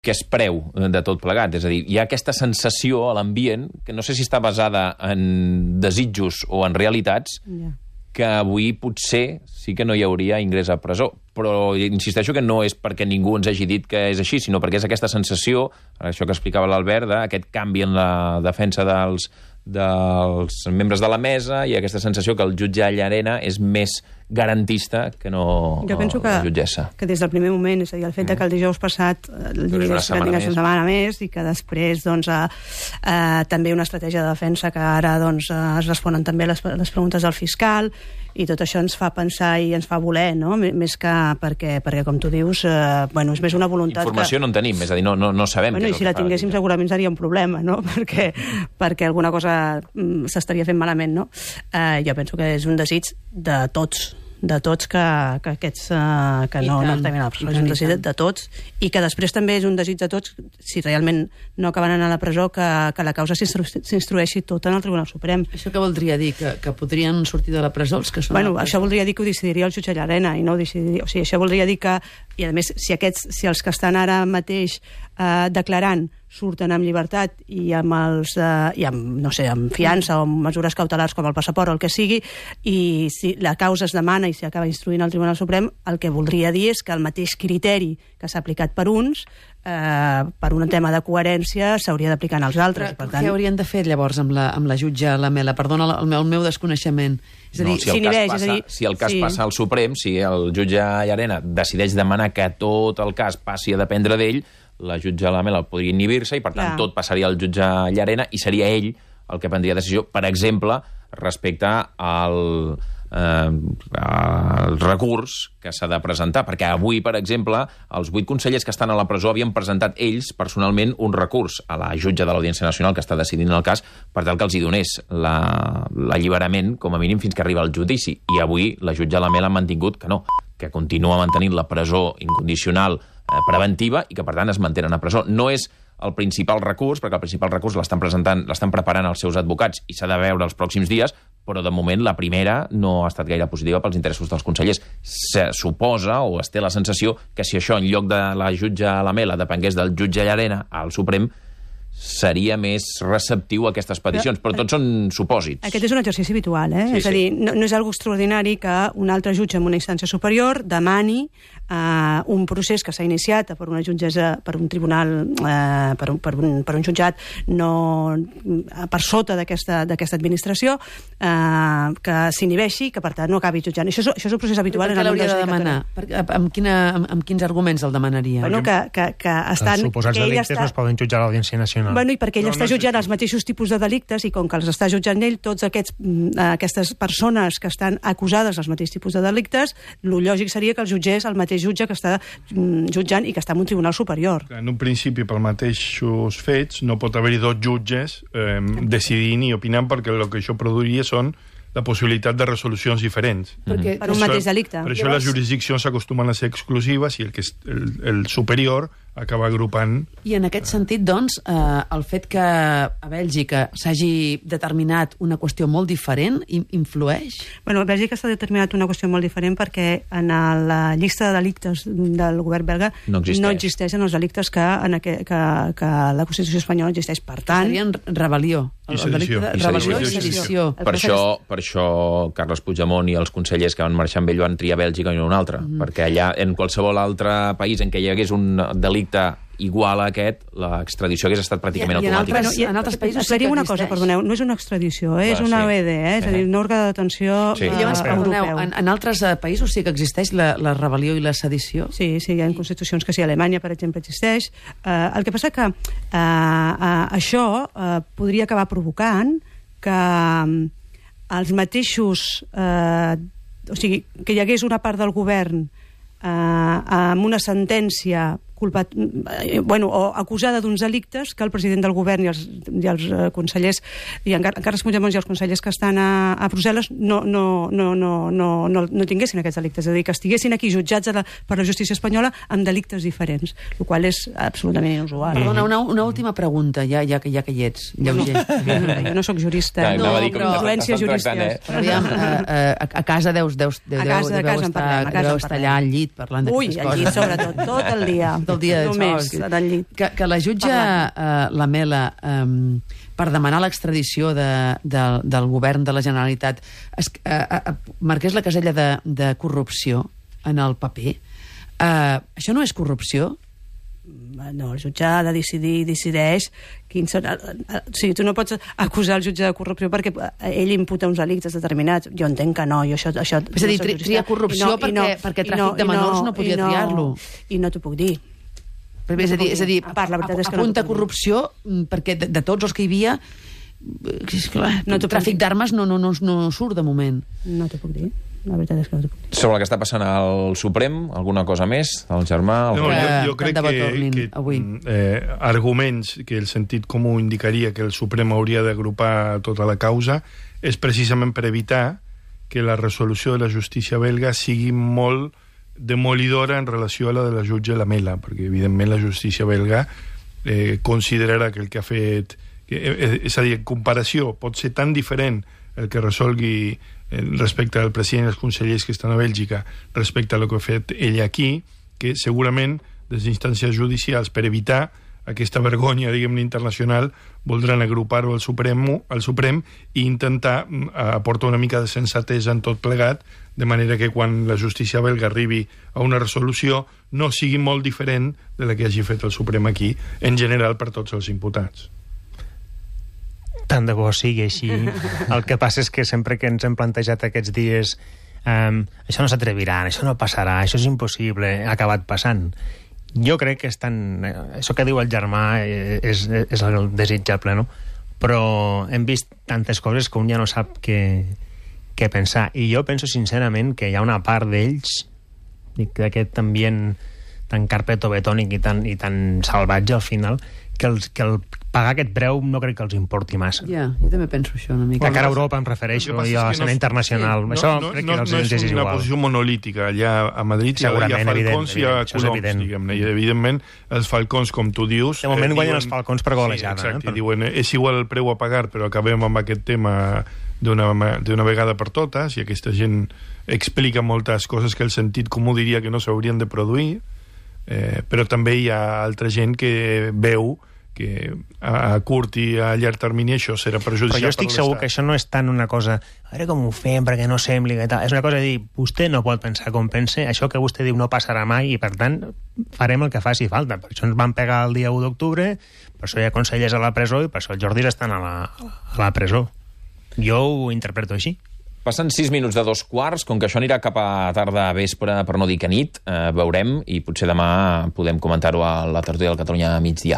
que es preu de tot plegat. És a dir, hi ha aquesta sensació a l'ambient, que no sé si està basada en desitjos o en realitats, que avui potser sí que no hi hauria ingrés a presó. Però insisteixo que no és perquè ningú ens hagi dit que és així, sinó perquè és aquesta sensació, això que explicava l'Albert, aquest canvi en la defensa dels membres de la mesa i aquesta sensació que el jutge Llarena és més garantista que no jo penso la jutgessa. Que des del primer moment, és a dir, el fet que el dijous passat tingués una setmana més i que després també una estratègia de defensa que ara es responen també les preguntes del fiscal i tot això ens fa pensar i ens fa voler, no? Més que perquè com tu dius, és més una voluntat... Informació no en tenim, és a dir, no sabem... I si la tinguéssim segurament seria un problema, no? Perquè alguna cosa s'estaria fent malament, no? Jo penso que és un desig de tots que aquests que no estan a la presó, és un desig de tots i que després també és un desig de tots, si realment no acaben anant a la presó, que la causa s'instrueixi tota en el Tribunal Suprem. Això què voldria dir? Que podrien sortir de la presó els que són... Això voldria dir que ho decidiria el jutge Llarena i no ho decidiria... O sigui, això voldria dir que... I a més, si els que estan ara mateix declarant surten amb llibertat i amb amb fiança o amb mesures cautelars com el passaport o el que sigui, i si la causa es demana i s'acaba instruint al Tribunal Suprem, el que voldria dir és que el mateix criteri que s'ha aplicat per uns, per un tema de coherència, s'hauria d'aplicar en els altres. Què haurien de fer llavors amb la jutge Lamela? Perdona el meu desconeixement. És a dir, si el cas passa al Suprem, si el jutge Llarena decideix demanar que tot el cas passi a dependre d'ell, la jutge Lamela podria inhibir-se i, per tant, tot passaria al jutge Llarena i seria ell el que prendria decisió, per exemple, respecte al recurs que s'ha de presentar. Perquè avui, per exemple, els 8 consellers que estan a la presó havien presentat ells, personalment, un recurs a la jutge de l'Audiència Nacional que està decidint el cas per tal que els hi donés l'alliberament, com a mínim, fins que arriba al judici. I avui la jutge Lamela ha mantingut que no, que continua mantenint la presó incondicional preventiva i que, per tant, es mantenen a presó. No és el principal recurs, perquè el principal recurs l'estan preparant els seus advocats i s'ha de veure els pròxims dies, però de moment la primera no ha estat gaire positiva pels interessos dels consellers. Se suposa, o es té la sensació, que si això en lloc de la jutge Lamela depengués del jutge Llarena al Suprem, seria més receptiu a aquestes peticions, però tots són supòsits. Aquest és un exercici habitual, és a dir, no és algo extraordinari que un altre jutge en una instància superior demani un procés que s'ha iniciat per una jutgessa, per un tribunal, per un jutjat per sota d'aquesta administració, que s'inhibeixi i que, per tant, no acabi jutjant. Això és un procés habitual. Per què l'hauria de demanar? Amb quins arguments el demanaria? Els suposats delictes no es poden jutjar a l'Audiència Nacional. I perquè ell està jutjant els mateixos tipus de delictes i com que els està jutjant ell, tots aquestes persones que estan acusades dels mateixos tipus de delictes, el lògic seria que el jutgés el mateix jutge que està jutjant i que està en un tribunal superior. En un principi, per mateixos fets, no pot haver-hi 2 jutges decidint i opinant, perquè el que això produiria són la possibilitat de resolucions diferents. Per un mateix delicte. Per això les jurisdiccions s'acostumen a ser exclusives i el superior acaba agrupant... I en aquest sentit, doncs, el fet que a Bèlgica s'hagi determinat una qüestió molt diferent influeix? A Bèlgica s'ha determinat una qüestió molt diferent perquè en la llista de delictes del govern belga no existeixen els delictes que la Constitució espanyola existeix. Per tant... Serien rebel·lió. I sedició. Rebel·lió i sedició. Per això Carles Puigdemont i els consellers que van marxar amb ell van triar Bèlgica i no un altre. Perquè allà, en qualsevol altre país en què hi hagués un delicte igual a aquest, l'extradició hagués estat pràcticament automàtica. En altres països sí que una cosa, perdoneu, no és una extradició, és una OED, és a dir, un òrgan de detenció europeu. En altres països sí que existeix la rebel·lió i la sedició? Sí, hi ha constitucions que sí, Alemanya, per exemple, existeix. El que passa que això podria acabar provocant que els mateixos... O sigui, que hi hagués una part del govern amb una sentència o acusada d'uns delictes que el president del govern i els consellers, i en Carles Puigdemont i els consellers que estan a Brussel·les no tinguessin aquests delictes, és a dir, que estiguessin aquí jutjats per la justícia espanyola amb delictes diferents, el qual és absolutament inusual. Perdona, una última pregunta, ja que hi ets, lleuger. Jo no sóc jurista, però influències jurídiques. A casa deus estar allà al llit parlant d'aquestes coses. Ui, al llit sobretot, tot el dia. tot el dia... Només, en el llit. Que la jutge Lamela, per demanar l'extradició del govern de la Generalitat, marqués la casella de corrupció en el paper. Això no és corrupció? No, el jutge ha de decidir, decideix quins són... O sigui, tu no pots acusar el jutge de corrupció perquè ell imputa uns delictes determinats. Jo entenc que no, i això és a dir, tria corrupció perquè tràfic de menors no podia triar-lo. I no t'ho puc dir. És a dir, apunta corrupció perquè de tots els que hi havia tràfic d'armes no surt de moment. No t'ho puc dir. La veritat és que no t'ho puc dir. Sobre el que està passant al Suprem, alguna cosa més? El germà... No, jo crec que arguments que el sentit comú indicaria que el Suprem hauria d'agrupar tota la causa és precisament per evitar que la resolució de la justícia belga sigui molt demolidora en relació a la de la jutge Lamela, perquè evidentment la justícia belga considerarà que el que ha fet... És a dir, en comparació, pot ser tan diferent el que resolgui respecte al president i els consellers que estan a Bèlgica respecte a el que ha fet ella aquí, que segurament des d'instàncies judicials per evitar aquesta vergonya, diguem-ne, internacional, voldran agrupar-ho al Suprem i intentar aportar una mica de sensatesa en tot plegat, de manera que quan la justícia belga arribi a una resolució no sigui molt diferent de la que hagi fet el Suprem aquí, en general per tots els imputats. Tant de bo sigui així. El que passa és que sempre que ens hem plantejat aquests dies això no s'atreviran, això no passarà, això és impossible, ha acabat passant. Jo crec que això que diu el germà és el desitjable, no? Però hem vist tantes coses que un ja no sap què pensar. I jo penso sincerament que hi ha una part d'ells, d'aquest ambient tan carpeto betònic i tan salvatge al final, que el pagar aquest preu no crec que els importi massa. Ja, jo també penso això una mica. De cara a Europa em refereixo, i a l'escena internacional. Sí. Això crec que els és igual. No és una posició monolítica. Allà a Madrid hi ha falcons i a coloms, diguem-ne. I evidentment els falcons, com tu dius... De moment guanyen els falcons per golejada. Sí, exacte, diuen, és igual el preu a pagar, però acabem amb aquest tema d'una vegada per totes, i aquesta gent explica moltes coses que el sentit comú diria que no s'haurien de produir, però també hi ha altra gent que veu que a curt i a llarg termini això serà perjudicial. Però jo estic segur que això no és tant una cosa a veure com ho fem perquè no sembli que tal. És una cosa de dir, vostè no pot pensar com pense, això que vostè diu no passarà mai i per tant farem el que faci falta. Per això ens van pegar el dia 1 d'octubre, per això hi ha consellers a la presó i per això els Jordis estan a la presó. Jo ho interpreto així. Passen 6 minuts de 2:15, com que això anirà cap a tarda a vespre, per no dir que nit, veurem, i potser demà podem comentar-ho a la tertúlia del Catalunya a migdia.